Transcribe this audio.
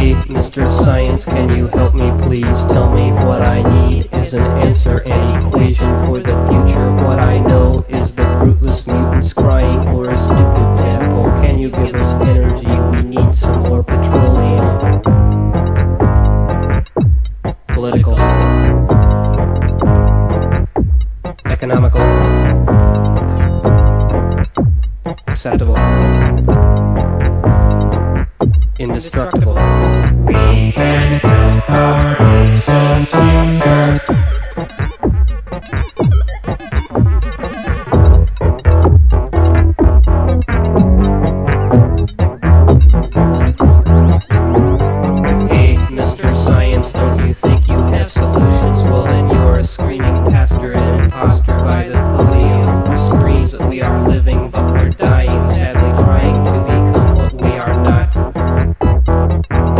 Hey, Mr. Science, can you help me please? Tell me what I need is an answer, an equation for the future. What I know is the fruitless mutants crying for a stupid tadpole. Can you give us energy? We need some more petroleum. Political, economical, acceptable, indestructible. We can help our nation.